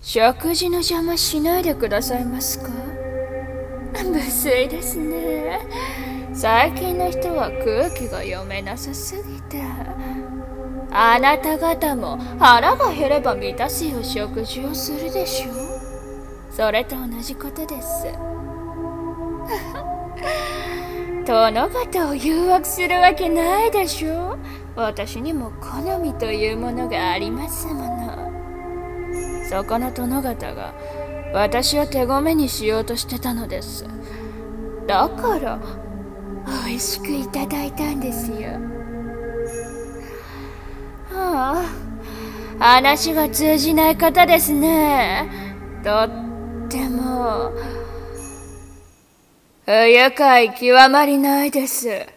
食事の邪魔しないでくださいますか？無粋ですね。最近の人は空気が読めなさすぎて。あなた方も腹が減れば満たすよう食事をするでしょう。それと同じことです。殿方を誘惑するわけないでしょ。私にも好みというものがありますもの。そこの殿方が私を手ごめにしようとしてたのです。だから美味しくいただいたんですよ。はあ、話が通じない方ですね。とっても不愉快極まりないです。